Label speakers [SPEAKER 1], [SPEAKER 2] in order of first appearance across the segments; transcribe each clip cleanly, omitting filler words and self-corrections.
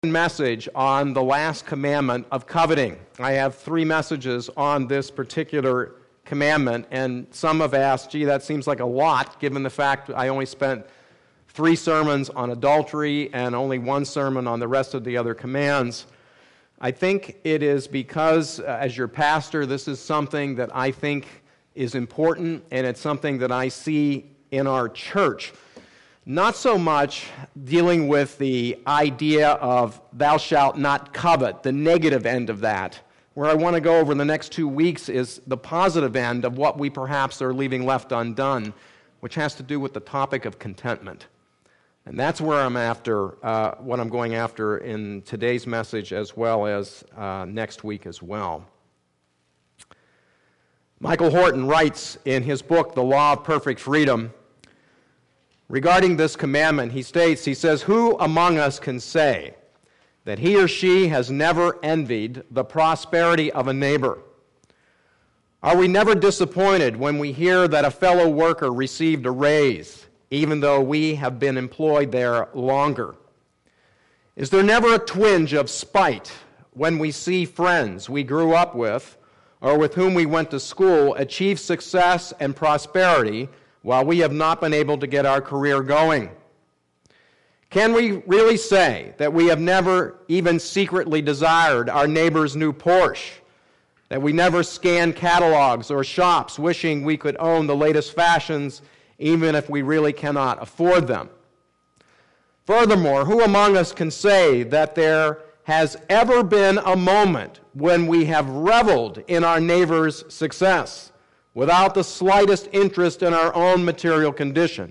[SPEAKER 1] message on the last commandment of coveting. I have 3 messages on this particular commandment, and some have asked, gee, that seems like a lot, given the fact I only spent 3 sermons on adultery and only 1 sermon on the rest of the other commands. I think it is because, as your pastor, this is something that I think is important, and it's something that I see in our church. Not so much dealing with the idea of thou shalt not covet, the negative end of that. Where I want to go over the next 2 weeks is the positive end of what we perhaps are leaving left undone, which has to do with the topic of contentment. And that's where I'm after, what I'm going after in today's message as well as next week as well. Michael Horton writes in his book, The Law of Perfect Freedom, regarding this commandment, he says, who among us can say that he or she has never envied the prosperity of a neighbor? Are we never disappointed when we hear that a fellow worker received a raise, even though we have been employed there longer? Is there never a twinge of spite when we see friends we grew up with or with whom we went to school achieve success and prosperity while we have not been able to get our career going? Can we really say that we have never even secretly desired our neighbor's new Porsche, that we never scanned catalogs or shops wishing we could own the latest fashions even if we really cannot afford them? Furthermore, who among us can say that there has ever been a moment when we have reveled in our neighbor's success without the slightest interest in our own material condition?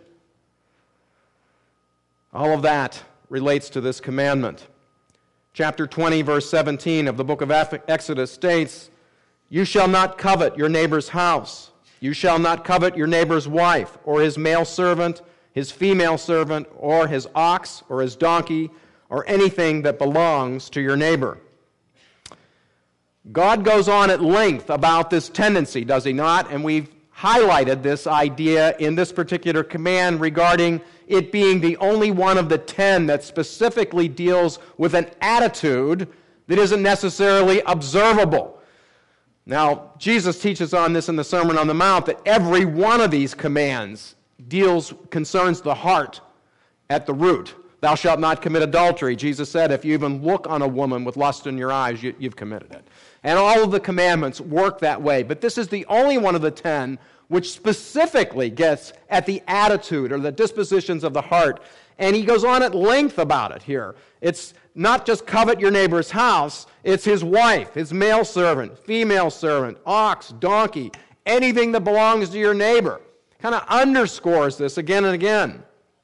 [SPEAKER 1] All of that relates to this commandment. Chapter 20, verse 17 of the book of Exodus states, you shall not covet your neighbor's house. You shall not covet your neighbor's wife, or his male servant, his female servant, or his ox, or his donkey, or anything that belongs to your neighbor. God goes on at length about this tendency, does he not? And we've highlighted this idea in this particular command regarding it being the only one of the 10 that specifically deals with an attitude that isn't necessarily observable. Now, Jesus teaches on this in the Sermon on the Mount, that every one of these commands concerns the heart at the root. Thou shalt not commit adultery. Jesus said, if you even look on a woman with lust in your eyes, you've committed it. And all of the commandments work that way. But this is the only one of the 10 which specifically gets at the attitude or the dispositions of the heart. And he goes on at length about it here. It's not just covet your neighbor's house, it's his wife, his male servant, female servant, ox, donkey, anything that belongs to your neighbor. Kind of underscores this again and again.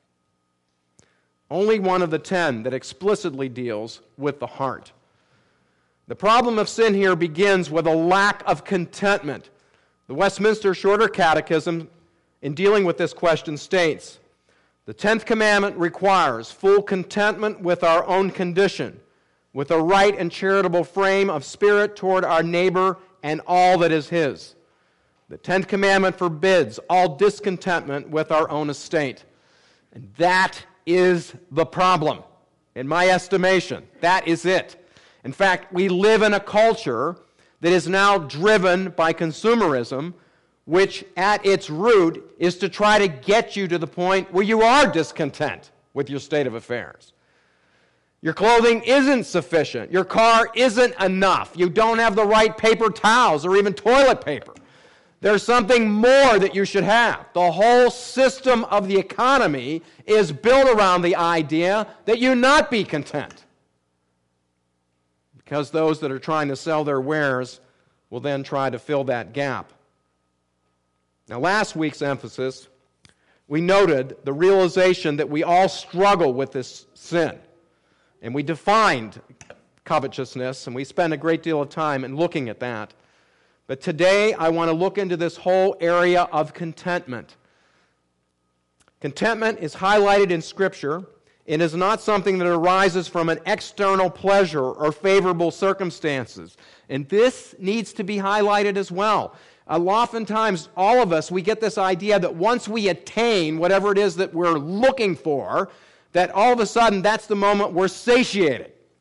[SPEAKER 1] Only one of the 10 that explicitly deals with the heart. The problem of sin here begins with a lack of contentment. The Westminster Shorter Catechism, in dealing with this question, states, the 10th commandment requires full contentment with our own condition, with a right and charitable frame of spirit toward our neighbor and all that is his. The 10th commandment forbids all discontentment with our own estate. And that is the problem. In my estimation, that is it. In fact, we live in a culture that is now driven by consumerism, which at its root is to try to get you to the point where you are discontent with your state of affairs. Your clothing isn't sufficient. Your car isn't enough. You don't have the right paper towels or even toilet paper. There's something more that you should have. The whole system of the economy is built around the idea that you not be content. Because those that are trying to sell their wares will then try to fill that gap. Now, last week's emphasis, we noted the realization that we all struggle with this sin. And we defined covetousness, and we spent a great deal of time in looking at that. But today, I want to look into this whole area of contentment. Contentment is highlighted in Scripture. It is not something that arises from an external pleasure or favorable circumstances. And this needs to be highlighted as well. Oftentimes, all of us, we get this idea that once we attain whatever it is that we're looking for, that all of a sudden that's the moment we're satiated.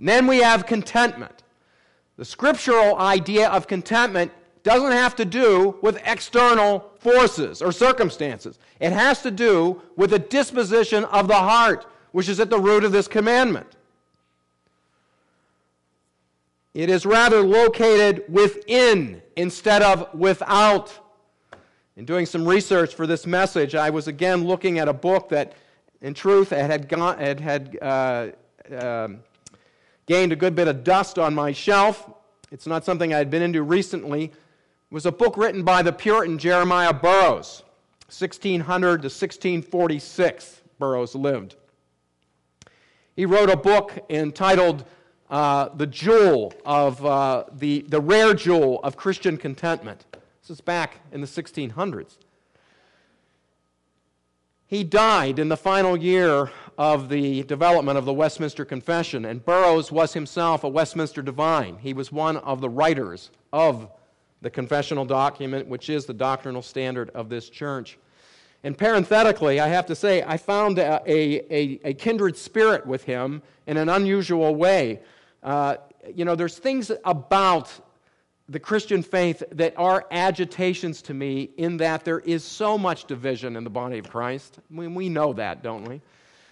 [SPEAKER 1] And then we have contentment. The scriptural idea of contentment doesn't have to do with external forces or circumstances. It has to do with the disposition of the heart, which is at the root of this commandment. It is rather located within instead of without. In doing some research for this message, I was again looking at a book that, in truth, had gained a good bit of dust on my shelf. It's not something I had been into recently. It was a book written by the Puritan Jeremiah Burroughs, 1600 to 1646. Burroughs lived. He wrote a book entitled "The Jewel of the Rare Jewel of Christian Contentment." This is back in the 1600s. He died in the final year of the development of the Westminster Confession, and Burroughs was himself a Westminster divine. He was one of the writers of the confessional document, which is the doctrinal standard of this church. And parenthetically, I have to say, I found a kindred spirit with him in an unusual way. There's things about the Christian faith that are agitations to me in that there is so much division in the body of Christ. I mean, we know that, don't we?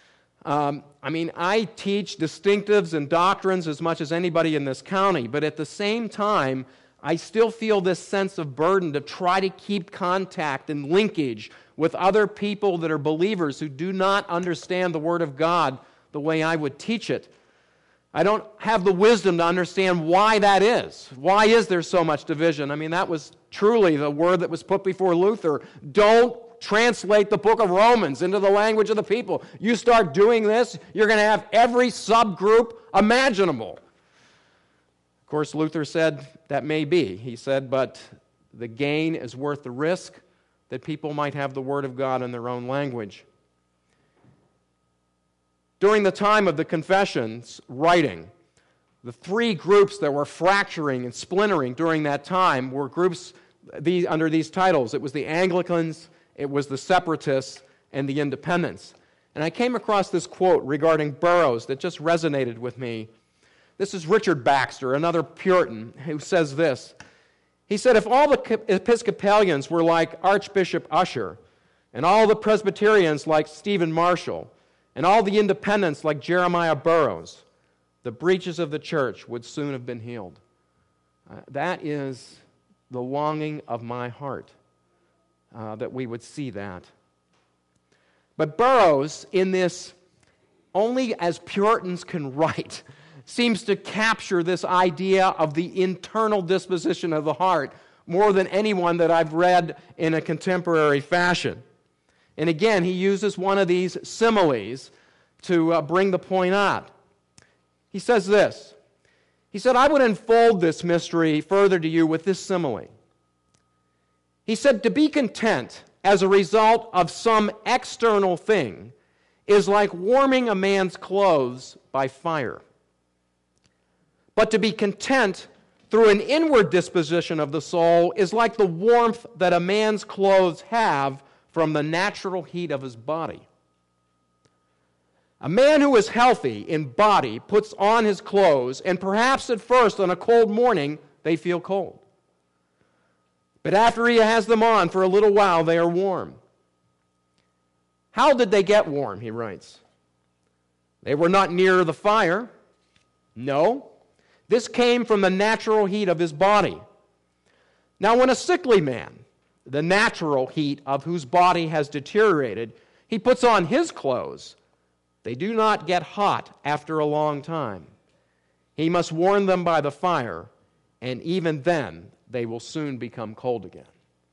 [SPEAKER 1] I teach distinctives and doctrines as much as anybody in this county, but at the same time, I still feel this sense of burden to try to keep contact and linkage with other people that are believers who do not understand the Word of God the way I would teach it. I don't have the wisdom to understand why that is. Why is there so much division? I mean, that was truly the word that was put before Luther. Don't translate the book of Romans into the language of the people. You start doing this, you're going to have every subgroup imaginable. Of course, Luther said that may be. He said, but the gain is worth the risk that people might have the Word of God in their own language. During the time of the Confession's writing, the three groups that were fracturing and splintering during that time were groups under these titles. It was the Anglicans, it was the Separatists, and the Independents. And I came across this quote regarding Burroughs that just resonated with me. This is Richard Baxter, another Puritan, who says this. He said, if all the Episcopalians were like Archbishop Usher, and all the Presbyterians like Stephen Marshall, and all the Independents like Jeremiah Burroughs, the breaches of the church would soon have been healed. That is the longing of my heart, that we would see that. But Burroughs, in this only as Puritans can write, seems to capture this idea of the internal disposition of the heart more than anyone that I've read in a contemporary fashion. And again, he uses one of these similes to bring the point out. He says this. He said, I would unfold this mystery further to you with this simile. He said, to be content as a result of some external thing is like warming a man's clothes by fire. But to be content through an inward disposition of the soul is like the warmth that a man's clothes have from the natural heat of his body. A man who is healthy in body puts on his clothes, and perhaps at first on a cold morning they feel cold. But after he has them on for a little while, they are warm. How did they get warm, he writes? They were not near the fire. No. This came from the natural heat of his body. Now, when a sickly man, the natural heat of whose body has deteriorated, he puts on his clothes, they do not get hot after a long time. He must warm them by the fire, and even then they will soon become cold again.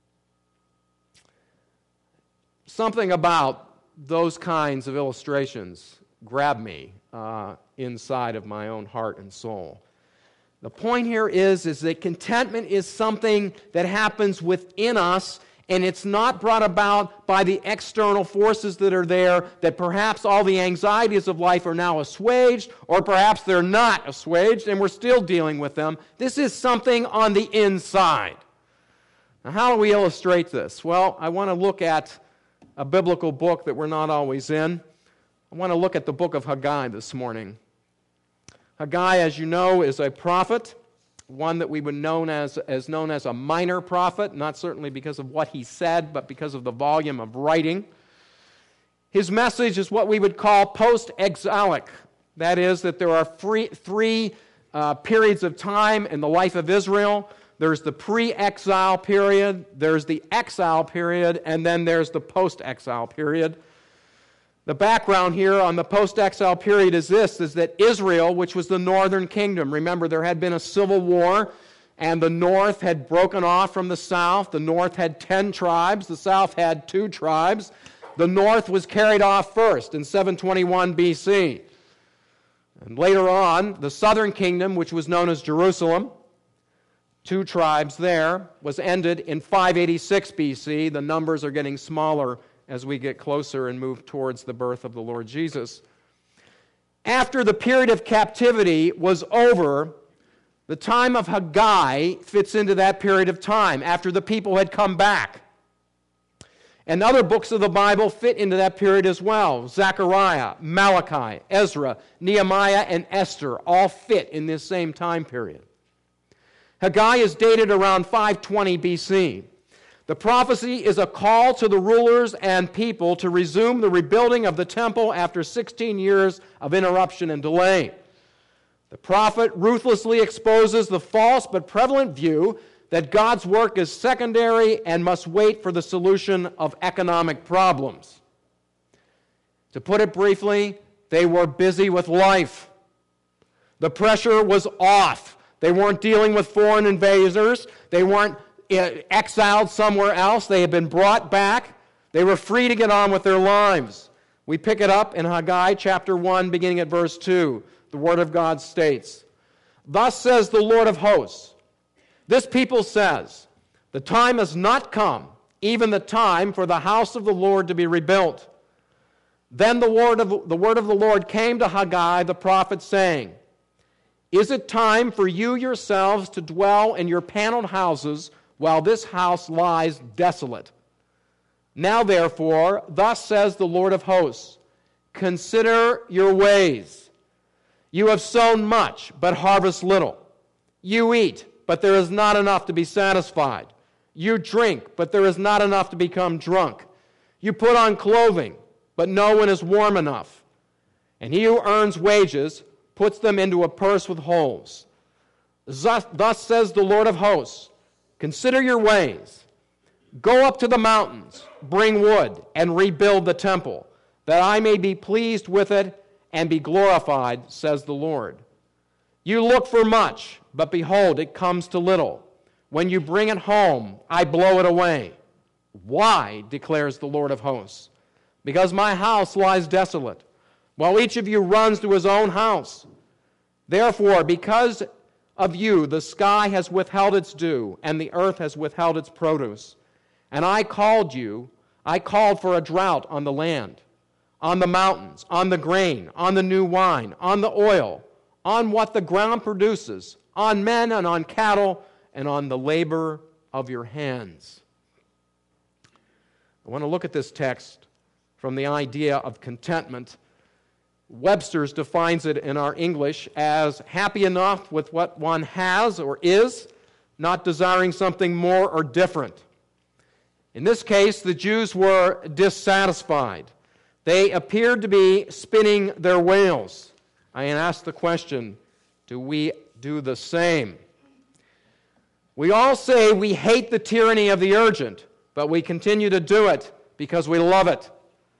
[SPEAKER 1] Something about those kinds of illustrations grab me inside of my own heart and soul. The point here is that contentment is something that happens within us, and it's not brought about by the external forces that are there, that perhaps all the anxieties of life are now assuaged, or perhaps they're not assuaged, and we're still dealing with them. This is something on the inside. Now, how do we illustrate this? Well, I want to look at a biblical book that we're not always in. I want to look at the book of Haggai this morning. Haggai, as you know, is a prophet, one that we would known as a minor prophet, not certainly because of what he said, but because of the volume of writing. His message is what we would call post-exilic. That is, that there are three periods of time in the life of Israel. There's the pre-exile period, there's the exile period, and then there's the post-exile period. The background here on the post-exile period is that Israel, which was the northern kingdom, remember there had been a civil war, and the north had broken off from the south. The north had 10 tribes, the south had 2 tribes. The north was carried off first in 721 BC. And later on, the southern kingdom, which was known as Jerusalem, 2 tribes there, was ended in 586 BC. The numbers are getting smaller as we get closer and move towards the birth of the Lord Jesus. After the period of captivity was over, the time of Haggai fits into that period of time, after the people had come back. And other books of the Bible fit into that period as well. Zechariah, Malachi, Ezra, Nehemiah, and Esther all fit in this same time period. Haggai is dated around 520 BC. The prophecy is a call to the rulers and people to resume the rebuilding of the temple after 16 years of interruption and delay. The prophet ruthlessly exposes the false but prevalent view that God's work is secondary and must wait for the solution of economic problems. To put it briefly, they were busy with life. The pressure was off. They weren't dealing with foreign invaders. They weren't exiled somewhere else. They had been brought back. They were free to get on with their lives. We pick it up in Haggai chapter 1, beginning at verse 2. The Word of God states, "Thus says the Lord of hosts, this people says, the time has not come, even the time for the house of the Lord to be rebuilt. Then the word of the Lord came to Haggai the prophet, saying, Is it time for you yourselves to dwell in your paneled houses while this house lies desolate? Now therefore, thus says the Lord of hosts, consider your ways. You have sown much, but harvest little. You eat, but there is not enough to be satisfied. You drink, but there is not enough to become drunk. You put on clothing, but no one is warm enough. And he who earns wages puts them into a purse with holes. Thus says the Lord of hosts, consider your ways. Go up to the mountains, bring wood, and rebuild the temple, that I may be pleased with it and be glorified, says the Lord. You look for much, but behold, it comes to little. When you bring it home, I blow it away. Why, declares the Lord of hosts? Because my house lies desolate, while each of you runs to his own house. Therefore, because of you, the sky has withheld its dew, and the earth has withheld its produce. And I called for a drought on the land, on the mountains, on the grain, on the new wine, on the oil, on what the ground produces, on men and on cattle, and on the labor of your hands. I want to look at this text from the idea of contentment. Webster's defines it in our English as happy enough with what one has or is, not desiring something more or different. In this case, the Jews were dissatisfied. They appeared to be spinning their wheels. I ask the question, do we do the same? We all say we hate the tyranny of the urgent, but we continue to do it because we love it.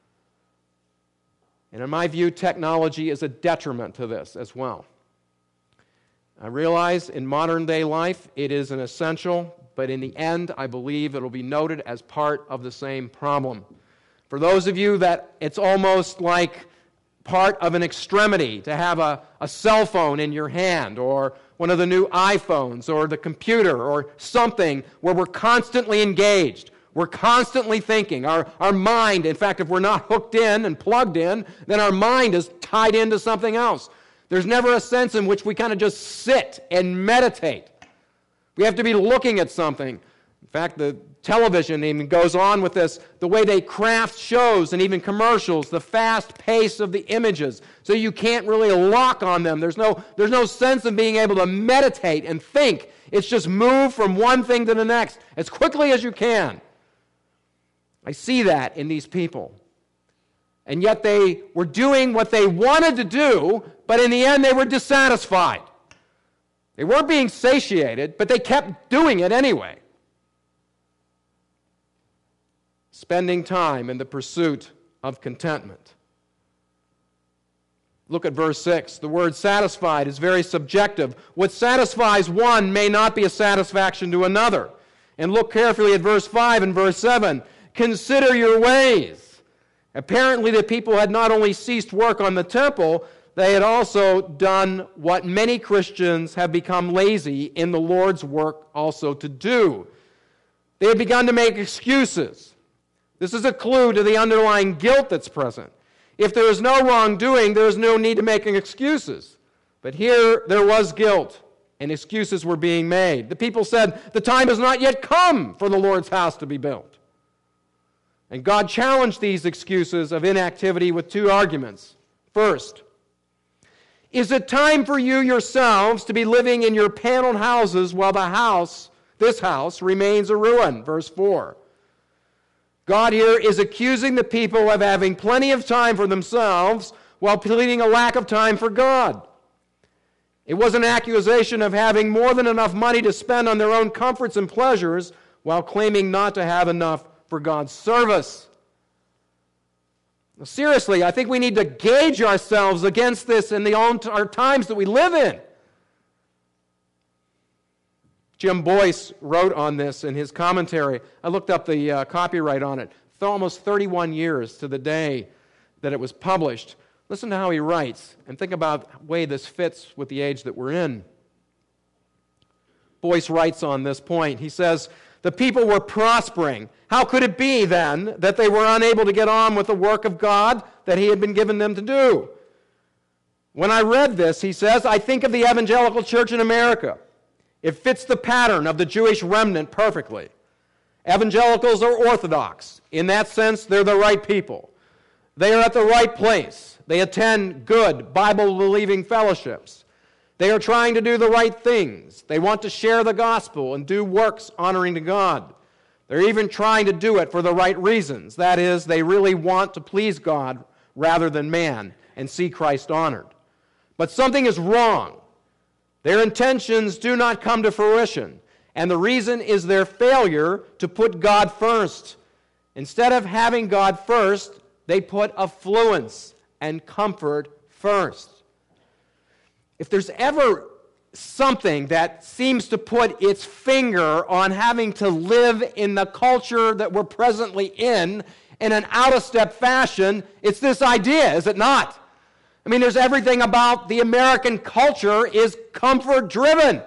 [SPEAKER 1] And in my view, technology is a detriment to this as well. I realize in modern day life it is an essential, but in the end, I believe it will be noted as part of the same problem. For those of you that it's almost like part of an extremity to have a cell phone in your hand, or one of the new iPhones, or the computer, or something where we're constantly engaged. We're constantly thinking. Our mind, in fact, if we're not hooked in and plugged in, then our mind is tied into something else. There's never a sense in which we kind of just sit and meditate. We have to be looking at something. In fact, the television even goes on with this, the way they craft shows and even commercials, the fast pace of the images, so you can't really lock on them. There's no sense of being able to meditate and think. It's just move from one thing to the next as quickly as you can. I see that in these people. And yet they were doing what they wanted to do, but in the end they were dissatisfied. They weren't being satiated, but they kept doing it anyway. Spending time in the pursuit of contentment. Look at verse 6. The word satisfied is very subjective. What satisfies one may not be a satisfaction to another. And look carefully at verse 5 and verse 7. Consider your ways. Apparently the people had not only ceased work on the temple, they had also done what many Christians have become lazy in the Lord's work also to do. They had begun to make excuses. This is a clue to the underlying guilt that's present. If there is no wrongdoing, there is no need to make excuses. But here there was guilt, and excuses were being made. The people said, the time has not yet come for the Lord's house to be built. And God challenged these excuses of inactivity with two arguments. First, is it time for you yourselves to be living in your paneled houses while this house remains a ruin? Verse 4. God here is accusing the people of having plenty of time for themselves while pleading a lack of time for God. It was an accusation of having more than enough money to spend on their own comforts and pleasures while claiming not to have enough for God's service. Now, seriously, I think we need to gauge ourselves against this in our times that we live in. Jim Boyce wrote on this in his commentary. I looked up the copyright on it. Almost 31 years to the day that it was published. Listen to how he writes, and think about the way this fits with the age that we're in. Boyce writes on this point. He says, the people were prospering. How could it be, then, that they were unable to get on with the work of God that He had been given them to do? When I read this, he says, I think of the evangelical church in America. It fits the pattern of the Jewish remnant perfectly. Evangelicals are orthodox. In that sense, they're the right people. They are at the right place. They attend good, Bible-believing fellowships. They are trying to do the right things. They want to share the gospel and do works honoring to God. They're even trying to do it for the right reasons. That is, they really want to please God rather than man and see Christ honored. But something is wrong. Their intentions do not come to fruition, and the reason is their failure to put God first. Instead of having God first, they put affluence and comfort first. If there's ever something that seems to put its finger on having to live in the culture that we're presently in an out-of-step fashion, it's this idea, is it not? I mean, there's everything about the American culture is comfort-driven.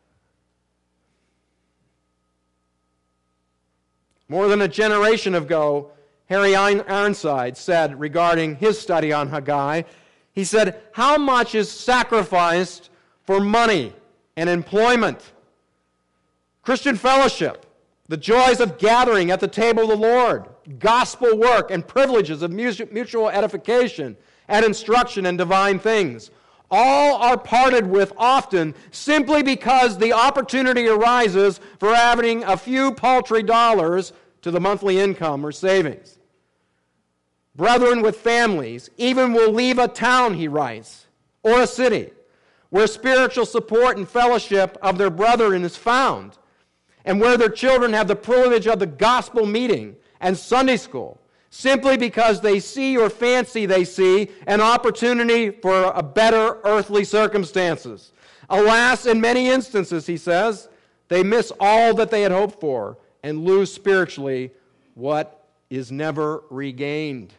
[SPEAKER 1] More than a generation ago, Harry Ironside said regarding his study on Haggai, he said, how much is sacrificed for money and employment, Christian fellowship, the joys of gathering at the table of the Lord, gospel work and privileges of mutual edification and instruction in divine things. All are parted with often simply because the opportunity arises for adding a few paltry dollars to the monthly income or savings. Brethren with families even will leave a town, he writes, or a city, where spiritual support and fellowship of their brethren is found, and where their children have the privilege of the gospel meeting and Sunday school, simply because they see or fancy they see an opportunity for a better earthly circumstances. Alas, in many instances, he says, they miss all that they had hoped for and lose spiritually what is never regained.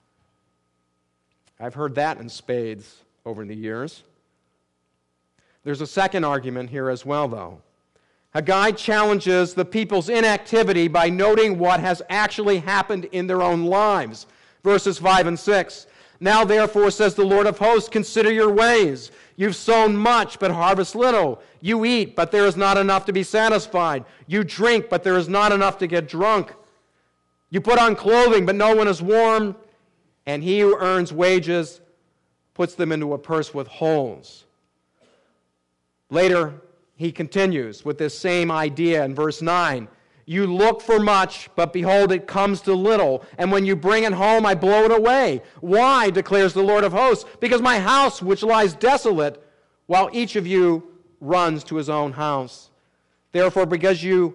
[SPEAKER 1] I've heard that in spades over the years. There's a second argument here as well, though. Haggai challenges the people's inactivity by noting what has actually happened in their own lives. Verses 5 and 6. Now therefore, says the Lord of hosts, consider your ways. You've sown much, but harvest little. You eat, but there is not enough to be satisfied. You drink, but there is not enough to get drunk. You put on clothing, but no one is warm. And he who earns wages puts them into a purse with holes. Later, he continues with this same idea in verse 9. You look for much, but behold, it comes to little. And when you bring it home, I blow it away. Why, declares the Lord of hosts? Because my house, which lies desolate, while each of you runs to his own house. Therefore, because of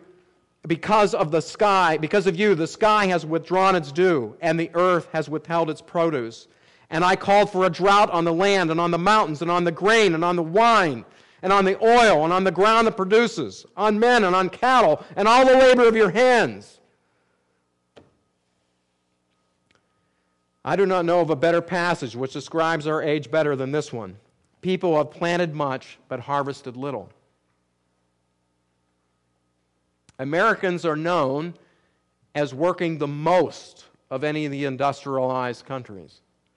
[SPEAKER 1] you, the sky has withdrawn its dew, and the earth has withheld its produce. And I called for a drought on the land, and on the mountains, and on the grain, and on the wine, and on the oil, and on the ground that produces, on men and on cattle, and all the labor of your hands. I do not know of a better passage which describes our age better than this one. People have planted much, but harvested little. Americans are known as working the most of any of the industrialized countries.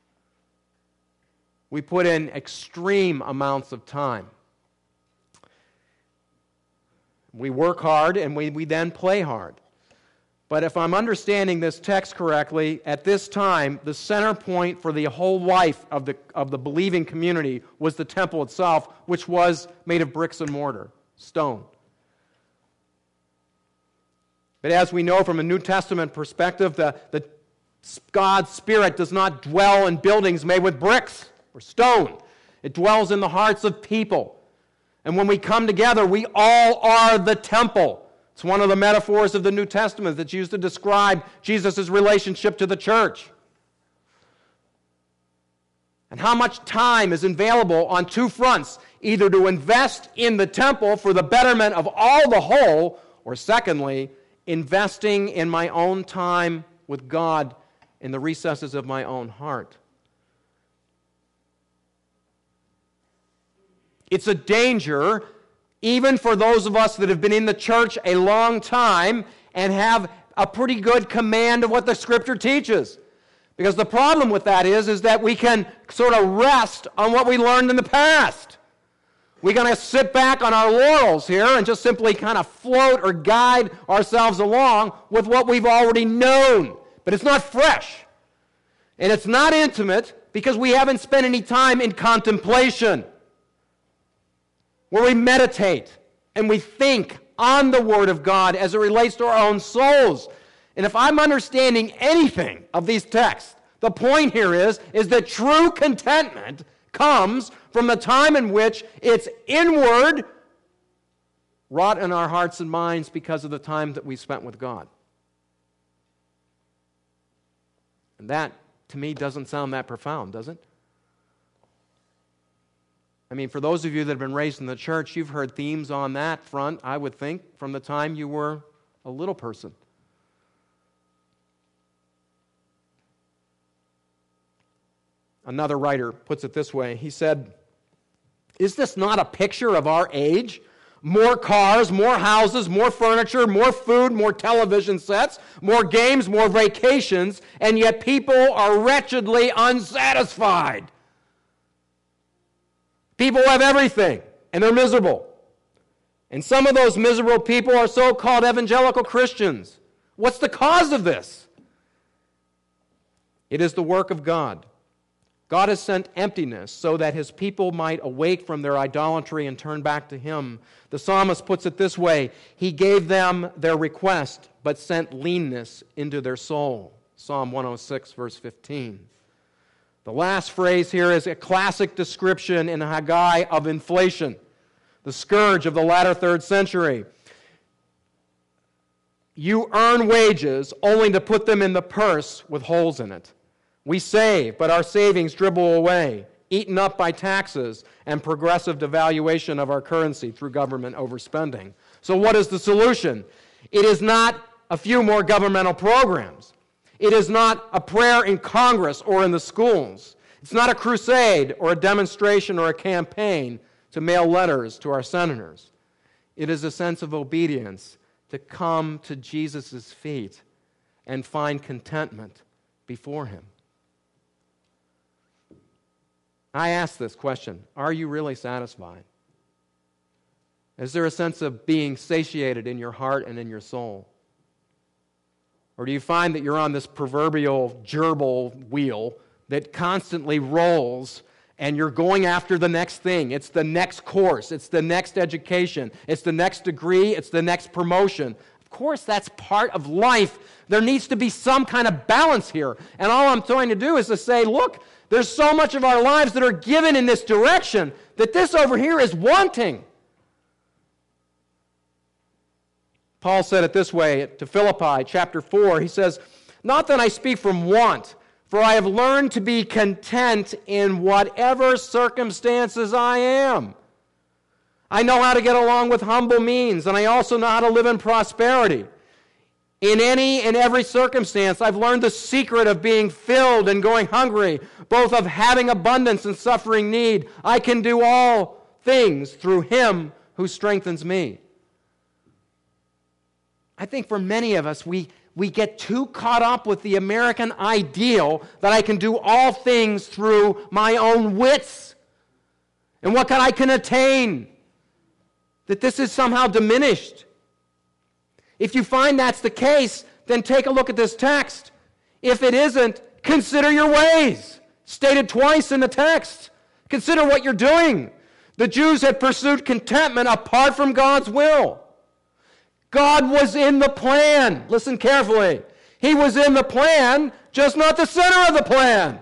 [SPEAKER 1] We put in extreme amounts of time. We work hard and we then play hard. But if I'm understanding this text correctly, at this time, the center point for the whole life of the believing community was the temple itself, which was made of bricks and mortar, stone. But as we know from a New Testament perspective, the God's Spirit does not dwell in buildings made with bricks or stone. It dwells in the hearts of people. And when we come together, we all are the temple. It's one of the metaphors of the New Testament that's used to describe Jesus' relationship to the church. And how much time is available on two fronts, either to invest in the temple for the betterment of all the whole, or secondly, investing in my own time with God in the recesses of my own heart. It's a danger, even for those of us that have been in the church a long time and have a pretty good command of what the Scripture teaches. Because the problem with that is that we can sort of rest on what we learned in the past. We're going to sit back on our laurels here and just simply kind of float or guide ourselves along with what we've already known. But it's not fresh. And it's not intimate because we haven't spent any time in contemplation, where we meditate and we think on the Word of God as it relates to our own souls. And if I'm understanding anything of these texts, the point here is that true contentment comes from the time in which it's inward, wrought in our hearts and minds because of the time that we spent with God. And that, to me, doesn't sound that profound, does it? I mean, for those of you that have been raised in the church, you've heard themes on that front, I would think, from the time you were a little person. Another writer puts it this way. He said, "Is this not a picture of our age? More cars, more houses, more furniture, more food, more television sets, more games, more vacations, and yet people are wretchedly unsatisfied. People have everything, and they're miserable. And some of those miserable people are so-called evangelical Christians. What's the cause of this? It is the work of God. God has sent emptiness so that his people might awake from their idolatry and turn back to him. The psalmist puts it this way, he gave them their request, but sent leanness into their soul. Psalm 106, verse 15. The last phrase here is a classic description in Haggai of inflation, the scourge of the latter 3rd century. You earn wages only to put them in the purse with holes in it. We save, but our savings dribble away, eaten up by taxes and progressive devaluation of our currency through government overspending. So what is the solution? It is not a few more governmental programs. It is not a prayer in Congress or in the schools. It's not a crusade or a demonstration or a campaign to mail letters to our senators. It is a sense of obedience to come to Jesus' feet and find contentment before him. I ask this question, are you really satisfied? Is there a sense of being satiated in your heart and in your soul? Or do you find that you're on this proverbial gerbil wheel that constantly rolls and you're going after the next thing? It's the next course. It's the next education. It's the next degree. It's the next promotion. Of course, that's part of life. There needs to be some kind of balance here. And all I'm trying to do is to say, look, there's so much of our lives that are given in this direction that this over here is wanting. Paul said it this way to Philippi, chapter 4. He says, "Not that I speak from want, for I have learned to be content in whatever circumstances I am. I know how to get along with humble means, and I also know how to live in prosperity. In any and every circumstance, I've learned the secret of being filled and going hungry, both of having abundance and suffering need. I can do all things through Him who strengthens me." I think for many of us, we get too caught up with the American ideal that I can do all things through my own wits and what I can attain, that this is somehow diminished. If you find that's the case, then take a look at this text. If it isn't, consider your ways. Stated twice in the text. Consider what you're doing. The Jews had pursued contentment apart from God's will. God was in the plan. Listen carefully. He was in the plan, just not the center of the plan.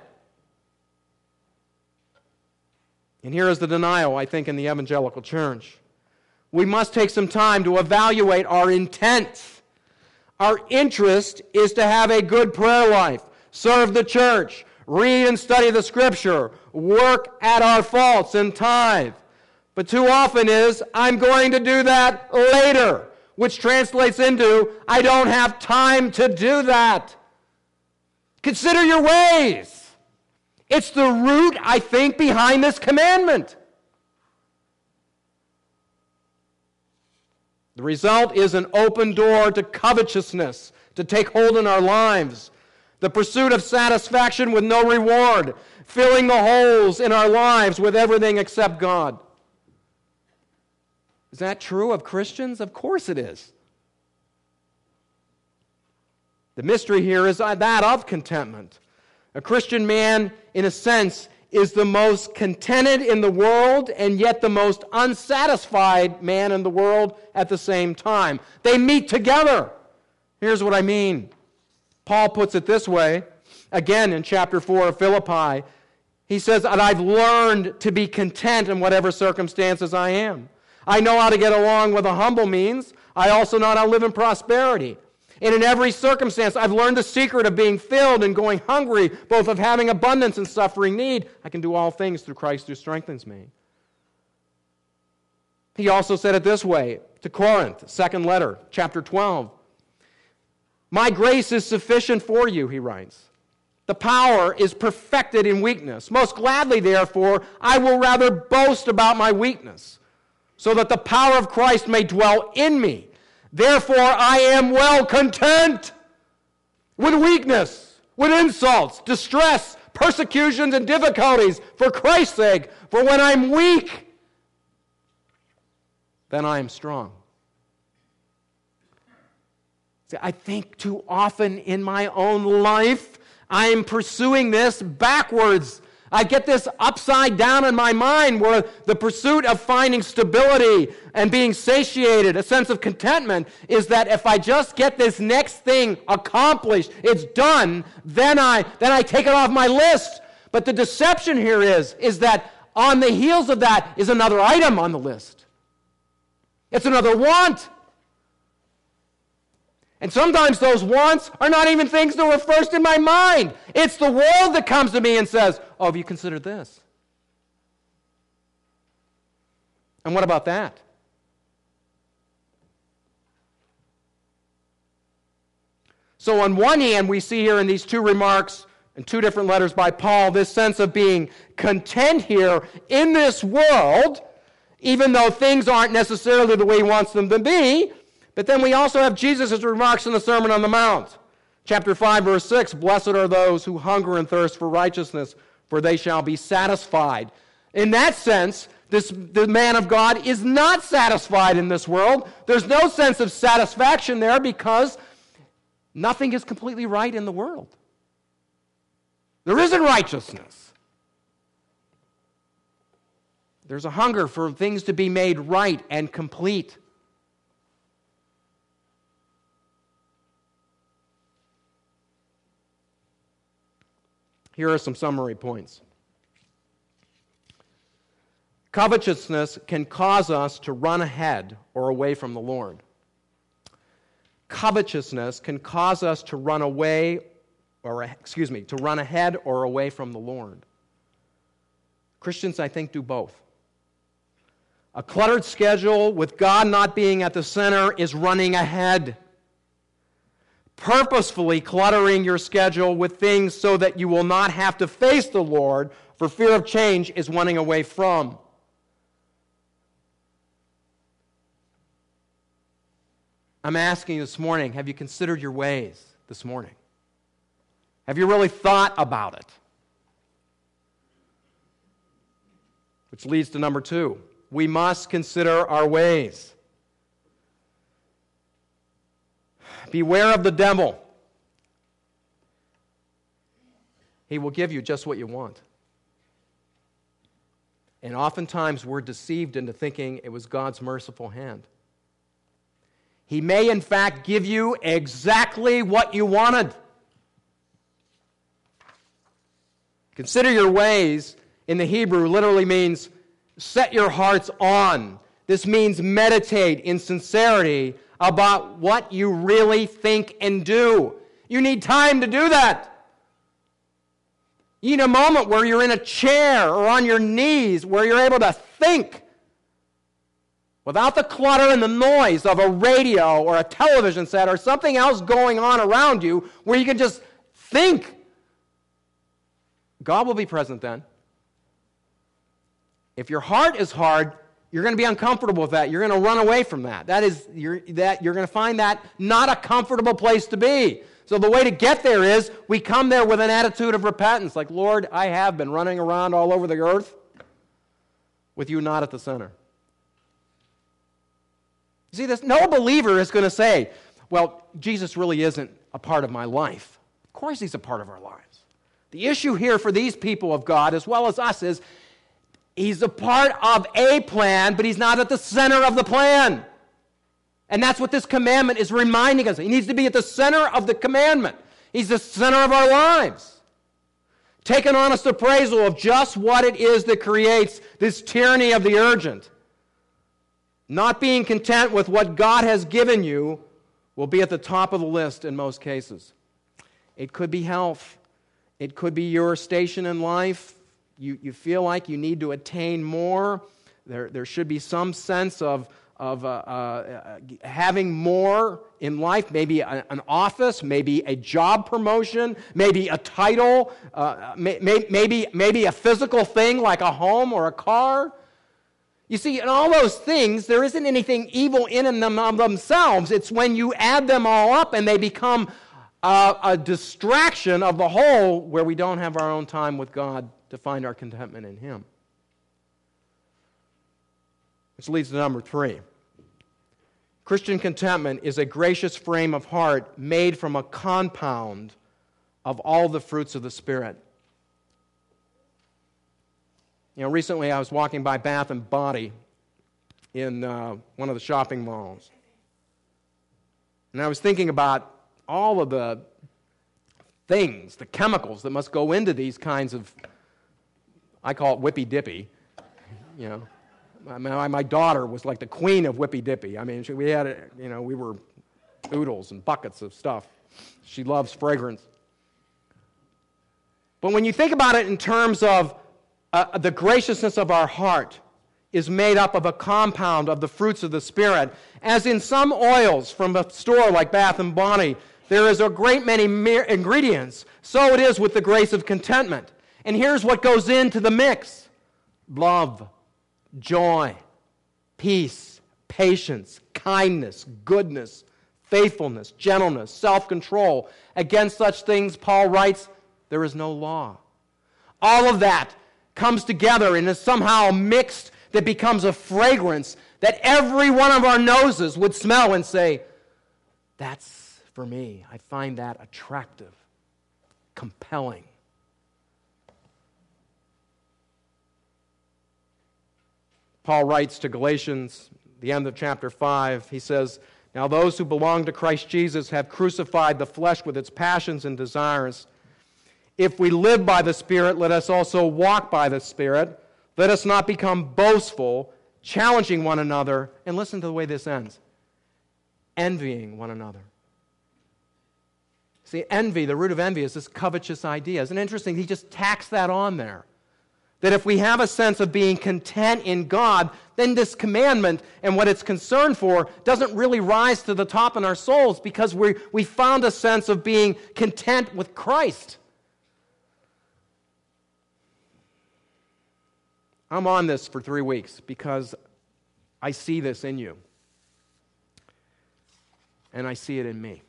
[SPEAKER 1] And here is the denial, I think, in the evangelical church. We must take some time to evaluate our intent. Our interest is to have a good prayer life, serve the church, read and study the Scripture, work at our faults, and tithe. But too often is, I'm going to do that later, which translates into, I don't have time to do that. Consider your ways. It's the root, I think, behind this commandment. The result is an open door to covetousness to take hold in our lives. The pursuit of satisfaction with no reward, filling the holes in our lives with everything except God. Is that true of Christians? Of course it is. The mystery here is that of contentment. A Christian man, in a sense, is the most contented in the world and yet the most unsatisfied man in the world at the same time. They meet together. Here's what I mean. Paul puts it this way, again in chapter 4 of Philippi. He says, "And I've learned to be content in whatever circumstances I am. I know how to get along with a humble means. I also know how to live in prosperity. And in every circumstance, I've learned the secret of being filled and going hungry, both of having abundance and suffering need. I can do all things through Christ who strengthens me." He also said it this way to Corinth, second letter, chapter 12. "My grace is sufficient for you," he writes. "The power is perfected in weakness. Most gladly, therefore, I will rather boast about my weakness, so that the power of Christ may dwell in me. Therefore, I am well content with weakness, with insults, distress, persecutions, and difficulties for Christ's sake. For when I'm weak, then I am strong." See, I think too often in my own life, I'm pursuing this backwards. I get this upside down in my mind where the pursuit of finding stability and being satiated, a sense of contentment, is that if I just get this next thing accomplished, it's done, then I take it off my list. But the deception here is that on the heels of that is another item on the list. It's another want. And sometimes those wants are not even things that were first in my mind. It's the world that comes to me and says, "Oh, have you considered this? And what about that?" So on one hand, we see here in these two remarks in two different letters by Paul, this sense of being content here in this world, even though things aren't necessarily the way he wants them to be. But then we also have Jesus' remarks in the Sermon on the Mount. Chapter 5, verse 6, "Blessed are those who hunger and thirst for righteousness, for they shall be satisfied. In that sense, the man of God is not satisfied in this world. There's no sense of satisfaction there because nothing is completely right in the world. There isn't righteousness. There's a hunger for things to be made right and complete. Here are some summary points. Covetousness can cause us to run ahead or away from the Lord. Covetousness can cause us to run ahead or away from the Lord. Christians, I think, do both. A cluttered schedule with God not being at the center is running ahead. Purposefully cluttering your schedule with things so that you will not have to face the Lord for fear of change is running away from. I'm asking you this morning, have you considered your ways this morning? Have you really thought about it? Which leads to number 2. We must consider our ways. Beware of the devil. He will give you just what you want. And oftentimes we're deceived into thinking it was God's merciful hand. He may, in fact, give you exactly what you wanted. Consider your ways in the Hebrew literally means set your hearts on. This means meditate in sincerity about what you really think and do. You need time to do that. You need a moment where you're in a chair or on your knees where you're able to think without the clutter and the noise of a radio or a television set or something else going on around you, where you can just think. God will be present then. If your heart is hard, you're going to be uncomfortable with that. You're going to run away from that. You're going to find that not a comfortable place to be. So the way to get there is we come there with an attitude of repentance, like, Lord, I have been running around all over the earth with you not at the center. You see this? No believer is going to say, well, Jesus really isn't a part of my life. Of course he's a part of our lives. The issue here for these people of God, as well as us, is he's a part of a plan, but he's not at the center of the plan. And that's what this commandment is reminding us. He needs to be at the center of the commandment. He's the center of our lives. Take an honest appraisal of just what it is that creates this tyranny of the urgent. Not being content with what God has given you will be at the top of the list in most cases. It could be health. It could be your station in life. You feel like you need to attain more. There should be some sense of having more in life, maybe an office, maybe a job promotion, maybe a title, maybe a physical thing like a home or a car. You see, in all those things, there isn't anything evil in them of themselves. It's when you add them all up and they become a distraction of the whole where we don't have our own time with God to find our contentment in Him. Which leads to number 3. Christian contentment is a gracious frame of heart made from a compound of all the fruits of the Spirit. Recently I was walking by Bath and Body in one of the shopping malls. And I was thinking about all of the things, the chemicals that must go into these kinds of, I call it whippy-dippy. My daughter was like the queen of whippy-dippy. I mean, we had, we were oodles and buckets of stuff. She loves fragrance. But when you think about it in terms of the graciousness of our heart is made up of a compound of the fruits of the Spirit. As in some oils from a store like Bath & Body, there is a great many ingredients. So it is with the grace of contentment. And here's what goes into the mix. Love, joy, peace, patience, kindness, goodness, faithfulness, gentleness, self-control. Against such things, Paul writes, there is no law. all of that comes together and is somehow mixed that becomes a fragrance that every one of our noses would smell and say, that's for me. I find that attractive, compelling. Paul writes to Galatians, the end of chapter 5, he says, now those who belong to Christ Jesus have crucified the flesh with its passions and desires. If we live by the Spirit, let us also walk by the Spirit. Let us not become boastful, challenging one another, and listen to the way this ends, envying one another. See, envy, the root of envy is this covetous idea. Isn't it interesting? He just tacks that on there. That if we have a sense of being content in God, then this commandment and what it's concerned for doesn't really rise to the top in our souls because we found a sense of being content with Christ. I'm on this for 3 weeks because I see this in you. And I see it in me.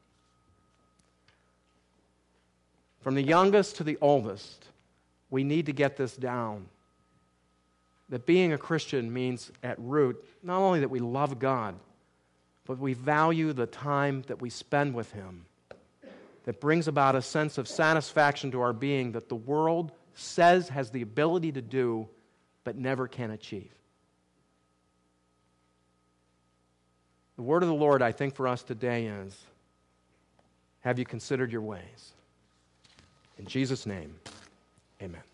[SPEAKER 1] From the youngest to the oldest, we need to get this down. That being a Christian means at root, not only that we love God, but we value the time that we spend with Him. That brings about a sense of satisfaction to our being that the world says has the ability to do, but never can achieve. The word of the Lord, I think, for us today is, have you considered your ways? In Jesus' name, amen.